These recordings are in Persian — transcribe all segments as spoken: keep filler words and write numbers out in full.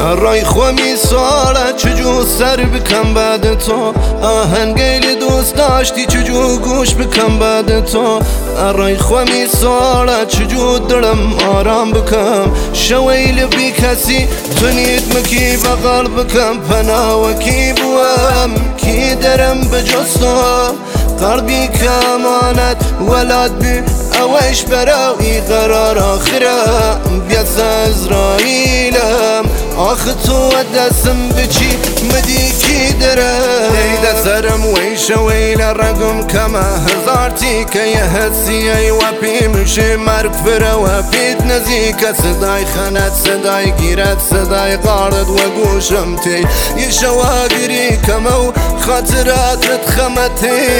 رای خوامی ساله چجور سر بکن بعد تو آهنگیل دوست داشتی چجور گوش بکن بعد تو رای خوامی ساله چجور دلم آرام بکم شویل بی کسی تنید مکی بغل بکم پناوکی بوام کی درم بجستو قلبی کامانت ولاد بی اوش براوی قرار آخره بیاس ازرائیلم آخ تو دستم بچی مدی کی دره دیده سرم ویش ویل رقم کما هزار تیکه یه حسیه و پیمشه مرگ فره و پید نزیکه صدای خنت صدای گیرت صدای قارد و گوشم تی یه شواگری کمو خاطراتت خمتی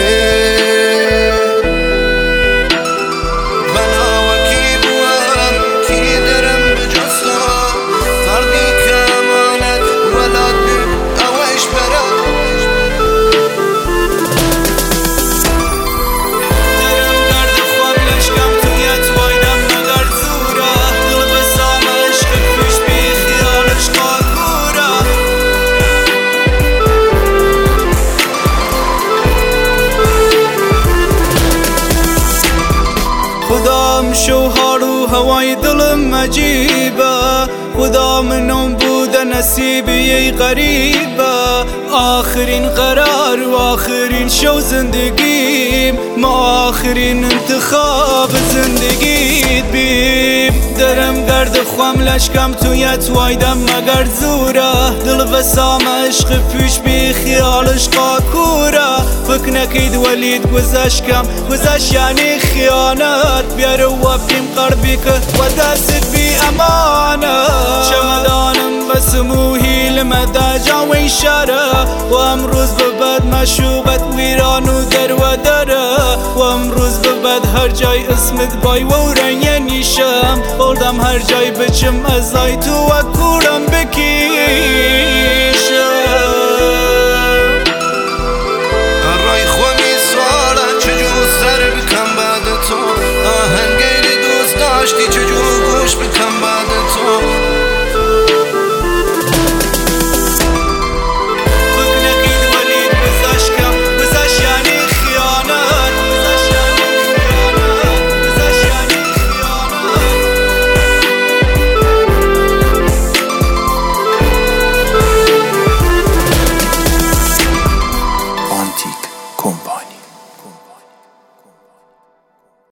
خدام شوهر و هوای دلم عجیبه خدا منم بوده نصیبی غریبه آخرین قرار و آخرین شو زندگیم ما آخرین انتخاب زندگیت بیم درم گرد خوام لشکم تویت وایدم مگر زوره دل بسام عشق پیش بی خیالش قاکوره فکر نکید ولید گذشکم گذشت یعنی خیانت بیاره و بیم قربی که و دست بی امانه چمدانم بسموهی لمده جاوی شره و امروز ببد مشوبت ویران و در و دره و امروز ببد هر جای اسمت بای و رنگ نیشم بردم هر جای بچم ازای تو و کورم بکیش